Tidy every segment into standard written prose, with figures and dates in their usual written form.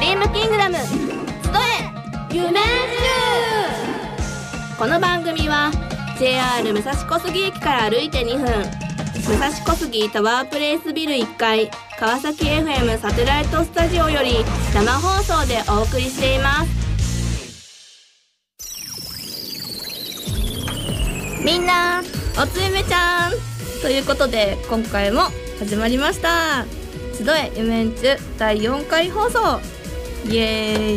リームキングダム集え夢中。この番組は JR 武蔵小杉駅から歩いて2分、武蔵小杉タワープレイスビル1階川崎 FM サテライトスタジオより生放送でお送りしています。みんなおつゆめちゃんということで、今回も始まりました集え夢んちゅ第4回放送、イエーイ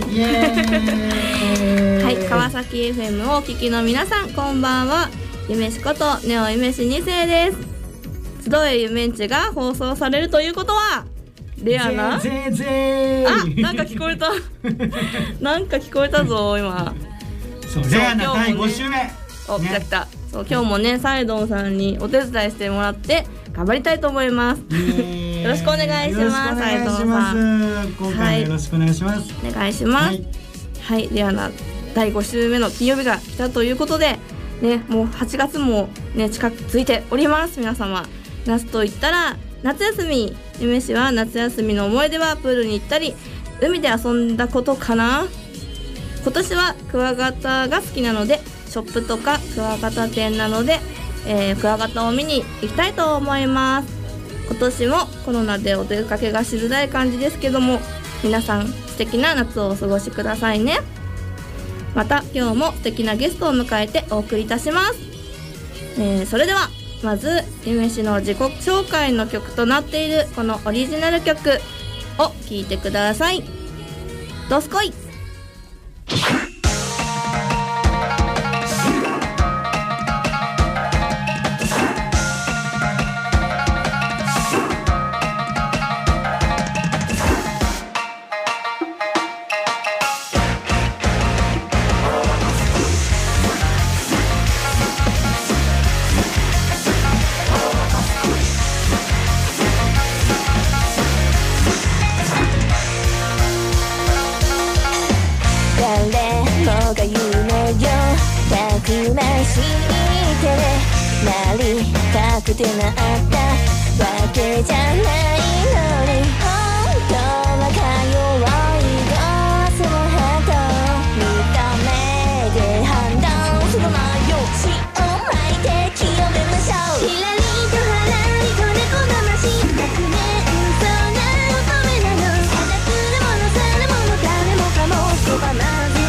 はい、川崎 FM をお聞きの皆さん、こんばんは。夢しことネオ夢し2世です。集え夢んちが放送されるということはレアな、なんか聞こえたなんか聞こえたぞ今。 そうレアな第5週目、 お、来た来た。そう、今日もねサイドンさんにお手伝いしてもらって頑張りたいと思いますよろしくお願いします。サイドンさん、 今回もよろしくお願いします。 お願いします。はい、レアな第5週目の金曜日が来たということでね、もう8月もね近づいております。皆様、夏といったら夏休み。夢しは夏休みの思い出はプールに行ったり海で遊んだことかな。今年はクワガタが好きなのでショップとかクワガタ店なので、クワガタを見に行きたいと思います。今年もコロナでお出かけがしづらい感じですけども、皆さん素敵な夏をお過ごしくださいね。また今日も素敵なゲストを迎えてお送りいたします。それではまず夢しの自己紹介の曲となっているこのオリジナル曲を聴いてください。どすこい。 たくましい手でなりたくてなったわけじゃないのに、本当はか弱いがそのハート見た目で判断するなよ。血を巻いて清めましょう。ひらりとはらりと猫魂100年そんな乙女なの。ただくるものさるもの誰もかもそばまず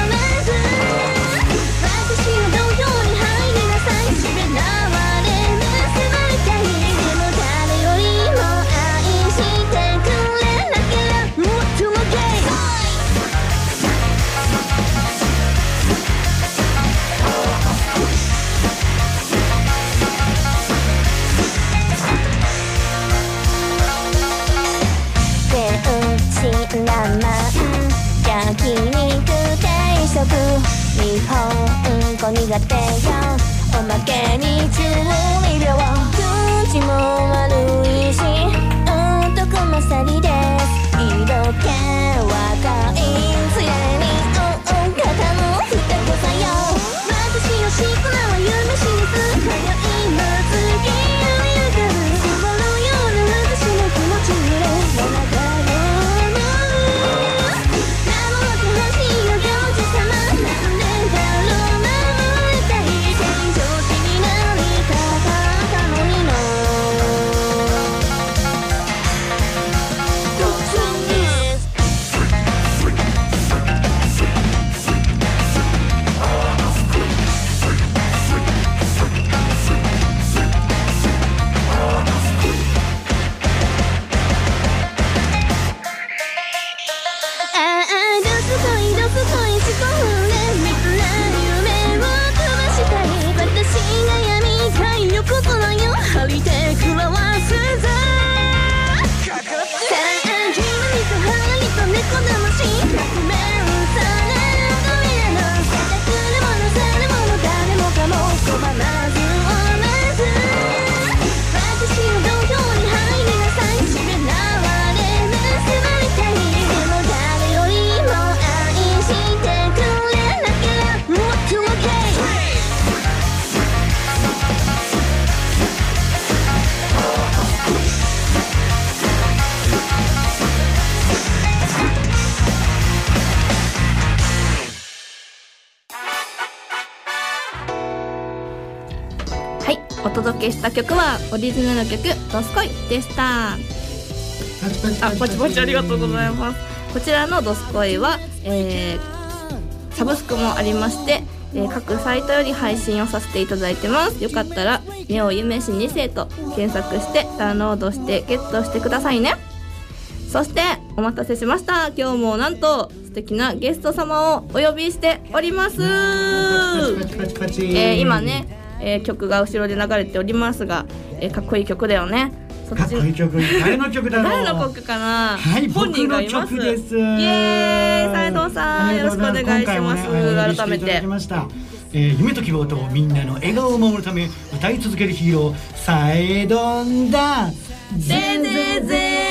焼肉定食日本語苦手よ。おまけに12秒口も悪いし男勝りです。色気若いつれに肩のふたこさよ。私を敷くのは夢しです。今宵も次に浮かぶ雲のような私の気持ちにれもなかお届けした曲はオリジナル曲ドスコイでした。パチパチありがとうございます。こちらのドスコイは、サブスクもありまして、各サイトより配信をさせていただいてます。よかったらネオ夢し2世と検索してダウンロードしてゲットしてくださいね。そしてお待たせしました。今日もなんと素敵なゲスト様をお呼びしております。今ね、曲が後ろで流れておりますが、かっこいい曲だよね。 かっこいい曲。誰の曲だろう。 誰の曲かな。 はい、 本人がいます。 僕の曲です。 イエーイ、斉藤さんよろしくお願いします。改めて夢と希望とみんなの笑顔を守るため歌い続けるヒーローサイドンだぜぜぜ。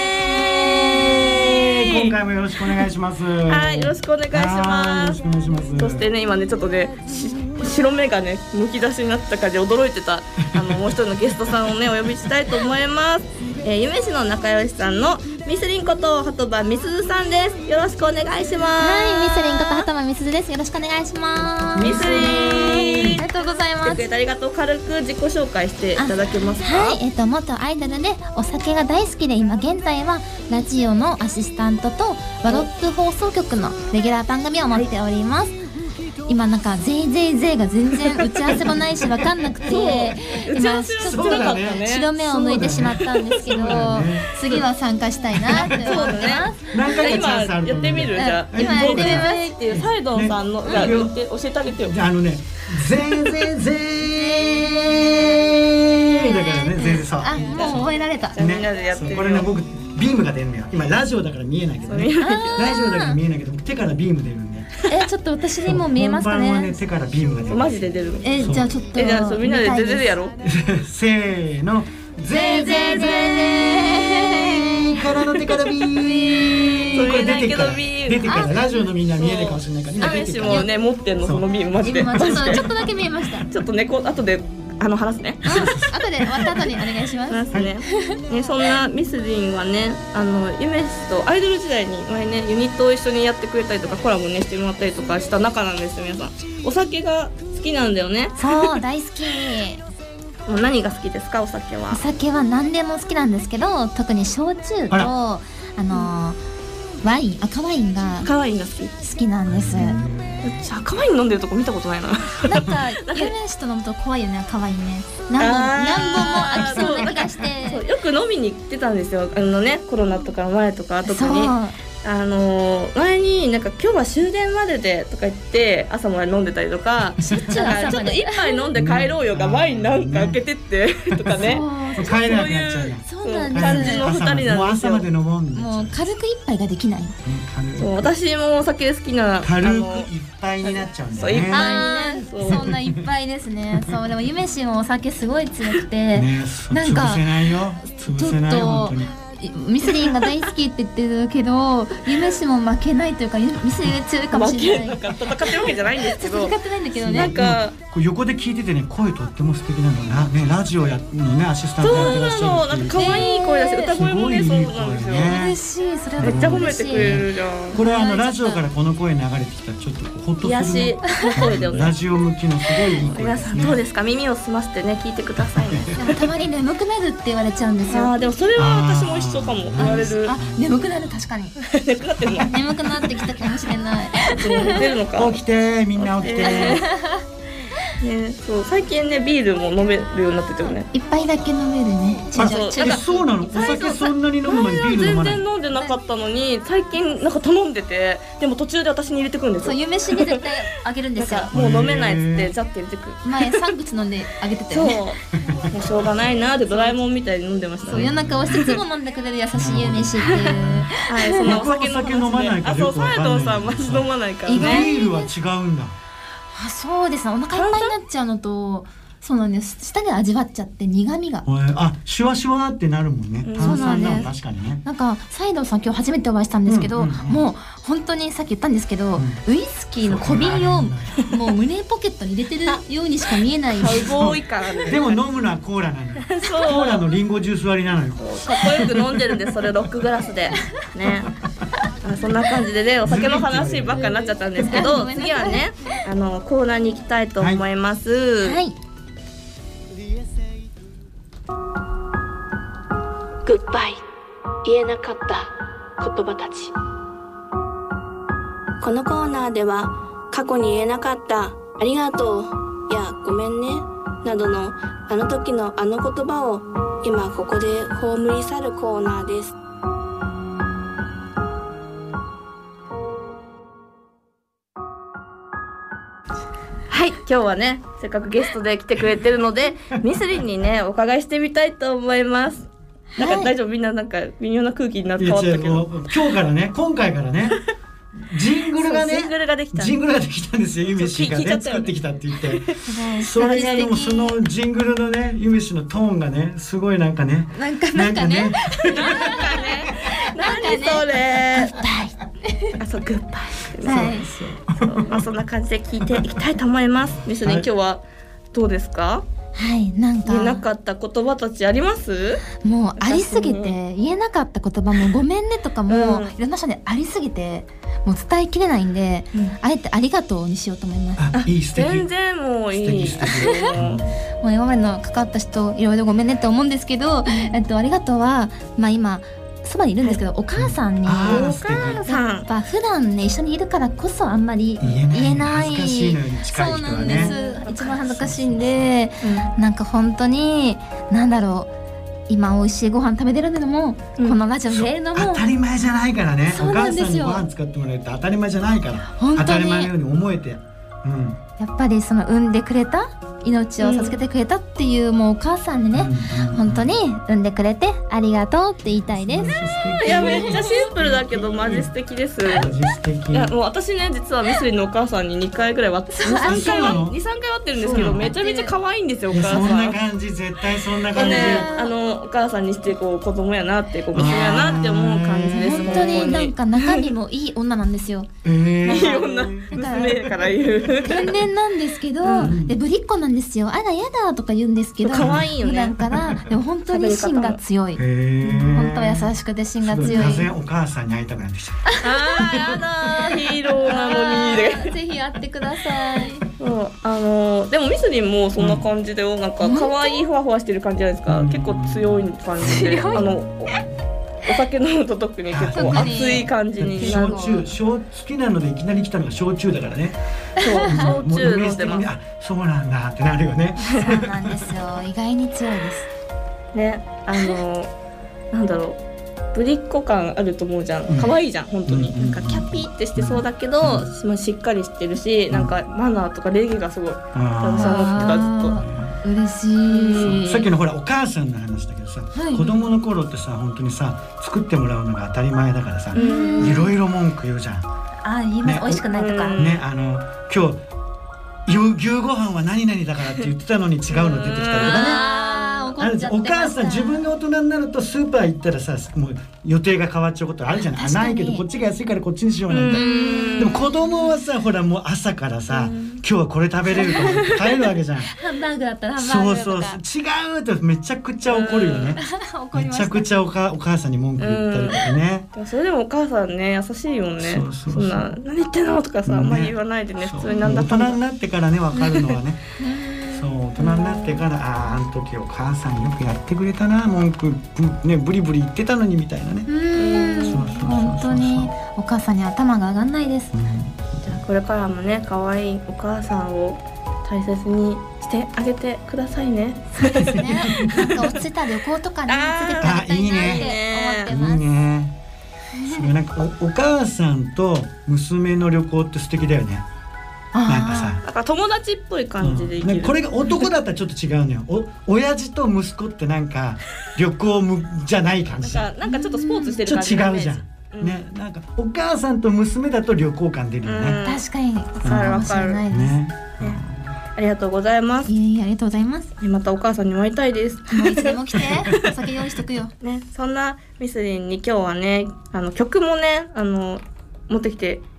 今回もよろしくお願いします。 はい、よろしくお願いします。 よろしくお願いします。 そしてね、今ねちょっとね白目がねむき出しになった感じで驚いてたもう一人のゲストさんをねお呼びしたいと思います。夢市の仲良しさんのミスリンこと鳩場みすずさんです。よろしくお願いします。 はい、ミスリンこと鳩場みすずです。よろしくお願いします。 ミスリン、 ありがとうございます。 ありがとう。軽く自己紹介していただけますか。 はい、元アイドルでお酒が大好きで今現在はラジオのアシスタントとワロップ放送局のレギュラー番組を持っております。今なんかゼイが全然打ち合わせもないし分かんなくて今ちょっと白目を向いてしまったんですけど、次は参加したいなって思ってます。 何回かチャンスあると思う。 やってみる。じゃあ今やってみますっていうサイドンさんのが言って教えてあげてよ。 ゼイだからね、全然さ。 あ、もう覚えられた。 みんなでやってる。 これね、僕ビームが出るのよ。今ラジオだから見えないけどね。ラジオだから見えないけど手からビーム出るんで。 ちょっと私にも見えますかね。 本番はね、手からビームが出る。 マジで出る。 じゃあちょっとじゃあみんなで出るやろ。 せーの、ゼイからの手からビーム。これ出てからラジオのみんな見えないかもしれないから今出てから。 もね持ってんのそのビームマジで。 ちょっとだけ見えました。 ちょっとね後で話すね。 後で終わった後にお願いします。 ね、そんなミスリンはね、夢氏とアイドル時代に前ねユニットを一緒にやってくれたりとかコラボねしてもらったりとかした仲なんですよ。皆さんお酒が好きなんだよね。 そう、大好き。 もう何が好きですか？お酒は。 お酒は何でも好きなんですけど、特に焼酎とワイン、赤ワインが赤ワインが好きなんです。 赤ワイン飲んでるとこ見たことないな。 なんか夢氏と飲むと怖いよね、赤ワインね。何本も飽きそうな気がして。 よく飲みに行ってたんですよ。コロナとか前とか特に。前になんか今日は終電まででとか言って朝まで飲んでたりとか、ちょっと一杯飲んで帰ろうよがワインなんか開けてってとかね。 帰れなくなっちゃうよ。 そうなんです。 感じの2人なんですよ。 もう朝まで飲もう。 もう軽く一杯ができない。 私もお酒好きな。 軽く一杯になっちゃうんだよね。 そんな一杯ですね。そう、でも夢氏もお酒すごい強くて、なんか潰せないよ。潰せないよ本当に。 ミスリンが大好きって言ってるけど、夢氏も負けないというか、ミスリンが強いかもしれない。 戦ってるわけじゃないんですけど。 戦ってないんだけどね。 なんか横で聞いててね、声とっても素敵なんだな。ね、ラジオのねアシスタントやってらっしゃる。 そうなの。なんか可愛い声だし、歌声もねそうなんですよ。 嬉しい。それはめっちゃ褒めてくれるじゃん。 これラジオからこの声流れてきたらちょっとホッとする。 癒し声だよね。 ラジオ向きのすごいいい声。 皆さんどうですか？耳を澄ませてね聞いてくださいね。 でもたまに眠くなるって言われちゃうんですよ。 でもそれは私も一緒かも。言われる。 眠くなる、確かに。 眠くなってるの？ 眠くなってきたかもしれない。 出るのか？ 起きてみんな起きて。 そう最近ねビールも飲めるようになっててよね。 一杯だけ飲めるね。 そうなの？お酒そんなに飲む前にビール飲まない？ 全然飲んでなかったのに最近なんか頼んでて、でも途中で私に入れてくるんですよ。 そう、夢氏に絶対あげるんですよ。 もう飲めないっつってジャッて入れてくる。 前3口飲んであげてたよね。 そうもうしょうがないなってドラえもんみたいに飲んでました。 そう、夜中押していつも飲んでくれる優しい夢氏っていう。 はい、そのお酒飲まないから。そう、サイドさんマジ飲まないからね。 ビールは違うんだ。 そうですね、お腹いっぱいになっちゃうのと、そうなんです、舌で味わっちゃって苦味がシュワシュワってなるもんね。炭酸だもん。確かにね。なんかサイドさん今日初めてお会いしたんですけど、もう本当にさっき言ったんですけど、ウイスキーの小瓶をもう胸ポケットに入れてるようにしか見えない。 すごいからね。 でも飲むのはコーラなのよ。コーラのリンゴジュース割りなのよ。 かっこよく飲んでるんで、それロックグラスでね。そんな感じでね、お酒の話ばっかになっちゃったんですけど、次はねコーナーに行きたいと思います。 はい。 バイ言えなかった言葉たち。このコーナーでは過去に言えなかったありがとうやごめんねなどのあの時のあの言葉を今ここで葬り去るコーナーです。はい、今日はねせっかくゲストで来てくれてるのでミスリンにねお伺いしてみたいと思います。なんか大丈夫、みんななんか微妙な空気になって変わったけど、 今日からね今回からねジングルがねジングルができたんですよ。ゆめしがね作ってきたって言ってそれがでもそのジングルのねゆめしのトーンがねすごいなんかねなんかね何それあ、そうグッバイ、 はいそうまあそんな感じで聞いていきたいと思います。ミスリン、今日はどうですか？ はい、なんか言えなかった言葉たちあります？ もうありすぎて言えなかった言葉もごめんねとかも、いろんな人にありすぎてもう伝えきれないんで、あえてありがとうにしようと思います。 あ、いい素敵。 全然もういい。 素敵もう今までの関わった人いろいろごめんねって思うんですけど、ありがとうはまあ今そばにいるんですけど、お母さんにお母さんやっぱ普段ね一緒にいるからこそあんまり言えない恥ずかしいのに近い人はね。 そうなんです。一番恥ずかしいんで、なんか本当になんだろう、今美味しいご飯食べてるのも、このラジオでやるのも当たり前じゃないからね。 そうなんですよ。 お母さんにご飯使ってもらえて当たり前じゃないから。 本当に当たり前のように思えて、 やっぱりその産んでくれた命を授けてくれたっていう、もうお母さんにね、本当に産んでくれてありがとうって言いたいです。 いやめっちゃシンプルだけどマジ素敵です。いやもう私ね実はミスリンのお母さんに2回ぐらい2、3回会ってるんですけど、めちゃめちゃ可愛いんですよお母さん。 そんな感じ、絶対そんな感じ。 お母さんにしてこう子供やなって娘やなって思う感じです。 本当になんか中身もいい女なんですよ。 いい女、娘から言う。 天然なんですけど、でぶりっ子なんですよ。あらやだとか言うんですけど、 可愛いよね。 普段からでも本当に芯が強い。本当は優しくて芯が強い。 なぜお母さんに会いたくなってきた。 やだヒーローなのに。 ぜひ会ってください。 でもミスリンもそんな感じで、なんか可愛いふわふわしてる感じじゃないですか。結構強い感じで、お酒飲むと特に結構熱い感じになる。 好きなのでいきなり来たのが焼酎だからね。 そう焼酎飲んでます。 あ、そうなんだってなるよね。 そうなんですよ。意外に強いですね。なんだろう、ぶりっ子感あると思うじゃん。可愛いじゃん本当に。なんかキャピってしてそうだけど、しっかりしてるし、なんかマナーとか礼儀がすごい。私は思ってたずっと。嬉しい。 さっきのほらお母さんの話だけどさ、子供の頃ってさ本当にさ作ってもらうのが当たり前だからさ、いろいろ文句言うじゃん。 言います。美味しくないとかね。今日牛ご飯は何々だからって言ってたのに違うの出てきたりとかね。お母さん自分が大人になるとスーパー行ったらさ、もう予定が変わっちゃうことあるじゃない。ないけどこっちが安いからこっちにしようなんて。でも子供はさほらもう朝からさ今日はこれ食べれると思って帰るわけじゃん。 ハンバーグだったらハンバーグとか。 違うってめちゃくちゃ怒るよね。めちゃくちゃお母さんに文句言ったりとかね。 それでもお母さんね優しいよね。そんな何言ってんのとかさあんまり言わないでね、普通になんだかんだ。 大人になってからね分かるのはね。そう大人になってからあの時お母さんよくやってくれたな、文句ねブリブリ言ってたのにみたいなね。 本当にお母さんに頭が上がんないです。 じゃあこれからもね可愛いお母さんを大切にしてあげてくださいね。 そうですね。なんか落ちた旅行とかね連れてあげたいなって思ってます。 いいね。なんかお母さんと娘の旅行って素敵だよね。なんかさ、 なんか友達っぽい感じで行ける。 これが男だったらちょっと違うのよ。親父と息子ってなんか旅行じゃない感じ。 なんかちょっとスポーツしてる感じ。 ちょっと違うじゃん。ね、なんかお母さんと娘だと旅行感出るよね。 確かに。 そうかもしれないです。ありがとうございます。 ありがとうございます。 またお母さんにも会いたいです。 もういつでも来て。お酒用意しとくよ。 ね、そんなミスリンに今日はね、曲もね、持ってきて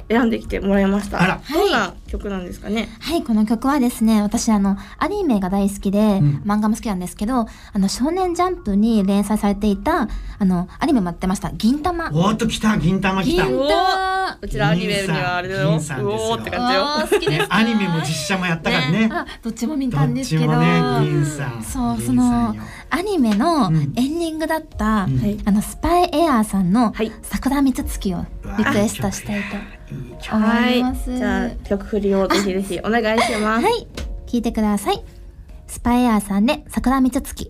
選んできてもらいました。 あら、 どんな曲なんですかね。 はい、この曲はですね、私アニメが大好きで、漫画も好きなんですけど、少年ジャンプに連載されていたアニメもやってました銀玉。 おーっと来た、銀玉来た。 銀玉。 うちらアニメにはあれだよ。 銀さんですよ。 うおーって感じよ。 好きですか。 アニメも実写もやったからね。 どっちも見たんですけど。 どっちもね、銀さん。 そう、 銀そのさんよアニメのエンディングだった、スパイエアーさんの桜三月をリクエストしたいと思います。 じゃあ曲振りをぜひぜひお願いします。 はい、聞いてください。スパイエアーさんで桜三月。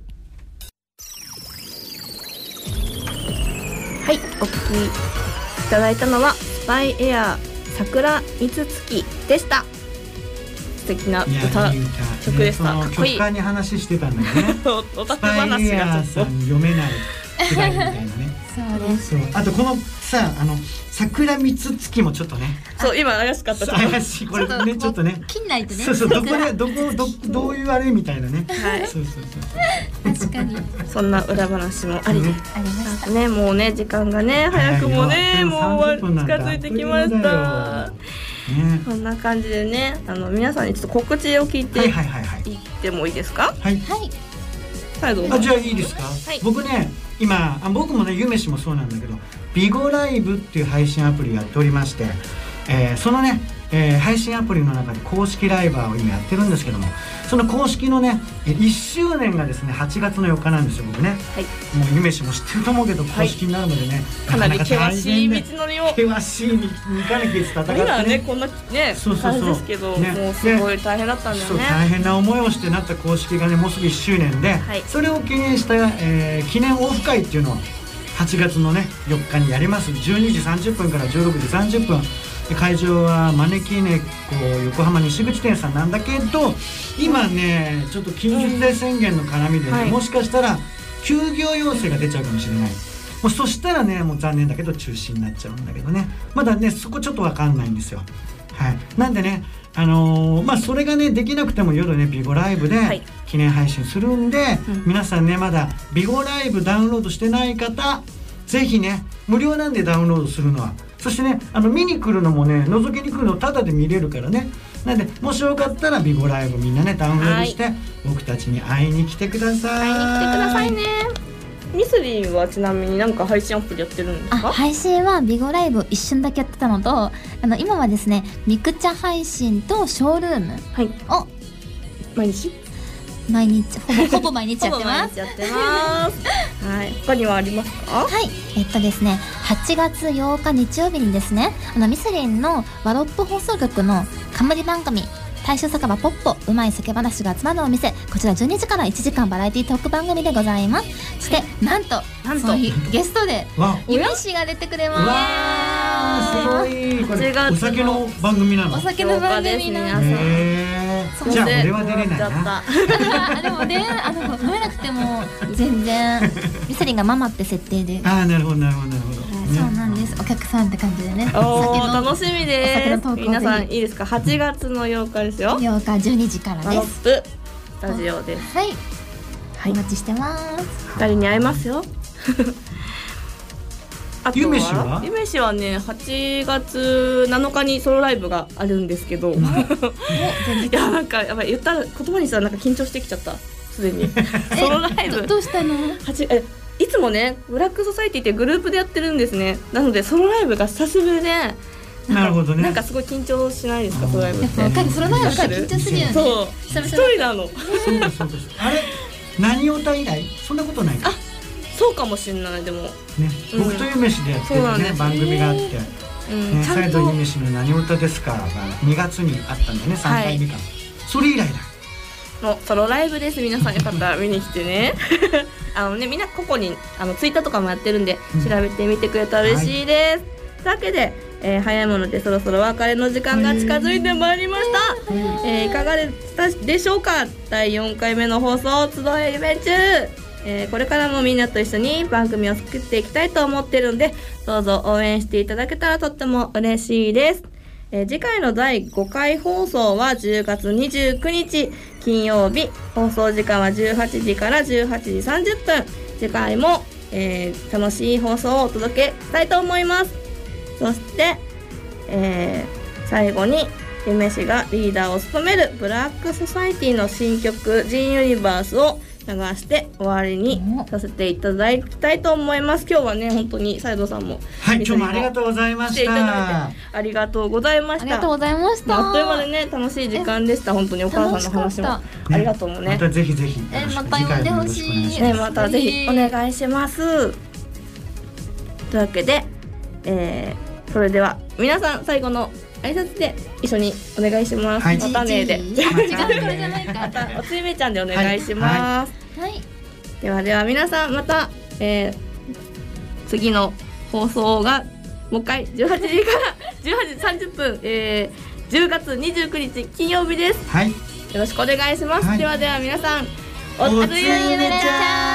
はい、お聴きいただいたのはスパイエアー桜三月でした。素敵な歌曲でした。かっこいい。 曲家に話してたんだよね。 オタク話がちょっと読めないくだりみたいなね。 そうです。 そう、あとこのさ、桜三月もちょっとね。 そう、今怪しかった。 怪しい、これね、ちょっとね。 切んないとね。 そうそう、どういうあれみたいなね。 はい。 そうそうそう。 確かに。 そんな裏話もありね。 ありましたね。もうね、時間がね、早くもね、もう近づいてきました。こんな感じでね、皆さんにちょっと告知を聞いていってもいいですか。 はい。じゃあいいですか。僕ね、今僕もね、ゆめしもそうなんだけど、ビゴライブっていう配信アプリやっておりまして、そのね、配信アプリの中で公式ライブを今やってるんですけども、その公式のね1周年がですね8月の4日なんですよ。僕ね、もうゆめしも知ってると思うけど、公式になるまでね、 かなり険しい道のりを、 険しい道に行かなきゃ戦ってね、 今ねこんなね感じですけど、もうすごい大変だったんだよね。 大変な思いをしてなった公式がね、もうすぐ1周年で、それを記念した、記念オフ会っていうのを8月のね4日にやります。12時30分から16時30分。会場は招き猫横浜西口店さんなんだけど、今ねちょっと緊急事態宣言の絡みでね、もしかしたら休業要請が出ちゃうかもしれない。もうそしたらね、もう残念だけど中止になっちゃうんだけどね、まだねそこちょっと分かんないんですよ。はい、なんでね、それがねできなくても夜ねビゴライブで記念配信するんで、皆さんねまだビゴライブダウンロードしてない方、ぜひね無料なんでダウンロードするのは。そしてね、見に来るのもね、覗きに来るのタダで見れるからね。なんでもしよかったらビゴライブみんなねダウンロードして、僕たちに会いに来てください。 会いに来てくださいね。ミスリンはちなみに何か配信アプリやってるんですか？ 配信はビゴライブ一瞬だけやってたのと、今はですねミクチャ配信とショールームを毎日ほぼ毎日やってます。 はい、他にはありますか？ はい、ですね8月8日日曜日にですね、ミスリンのワロップ放送局の冠番組大衆酒場ポッポうまい酒話が集まるお店、こちら12時から1時間バラエティトーク番組でございます。そしてなんとゲストでゆめしが出てくれます。 わー、すごい。これお酒の番組なの？ お酒の番組なの。 じゃあ俺は出れないな。 でもね、飲めなくても全然ミスリンがママって設定で。 なるほどなるほど。 そうなんです。お客さんって感じでね。 楽しみです。皆さんいいですか？8月の8日ですよ。 8日12時からです。 ワロップスタジオです。 はい。お待ちしてます。 2人に会えますよ。 ゆめしは？ ゆめしはね8月7日にソロライブがあるんですけど、いやなんかやっぱり言ったら言葉にしたらなんか緊張してきちゃった。すでにソロライブどうしたの？ いつもねブラックソサイティってグループでやってるんですね。なのでソロライブが久しぶりで、 なるほどね。 なんかすごい緊張しないですか？ソロライブって。 わかる。ソロライブって緊張するよね。 そう一人なの。 そうです。あれ何歌以来？そんなことないか。 そうかもしれない。でもね、 僕とゆめしでやってるね番組があって、再度ゆめしの何歌ですかが2月にあったんだね、3回目か。それ以来だ。 のソロライブです。皆さんよかったら見に来てね。みんな個々にツイッターとかもやってるんで、調べてみてくれたら嬉しいです。というわけで、早いものでそろそろお別れの時間が近づいてまいりました。いかがでしたでしょうか？第4回目の放送集えイベント中、これからもみんなと一緒に番組を作っていきたいと思ってるんで、どうぞ応援していただけたらとっても嬉しいです。次回の第5回放送は10月29日金曜日、放送時間は18時から18時30分。次回も、楽しい放送をお届けしたいと思います。そして、 最後に夢氏がリーダーを務めるブラックソサイティの新曲ジーンユニバースを流して終わりにさせていただきたいと思います。今日はね本当に斉藤さんもはい、今日もありがとうございました。 来ていただいてありがとうございました。 ありがとうございました。 あっという間でね楽しい時間でした。本当にお母さんの話もありがとうもね。 またぜひぜひまた呼んでほしいね、またぜひお願いします。というわけで、それでは皆さん最後の挨拶で一緒にお願いします。 はい、 またねで。 違うこれじゃないか。 またおつゆめちゃんでお願いします。 はい。 では皆さんまた、次の放送がもう一回18時から18時30分、10月29日金曜日です。 はい。よろしくお願いします。 はい、 では皆さんおつゆめちゃん。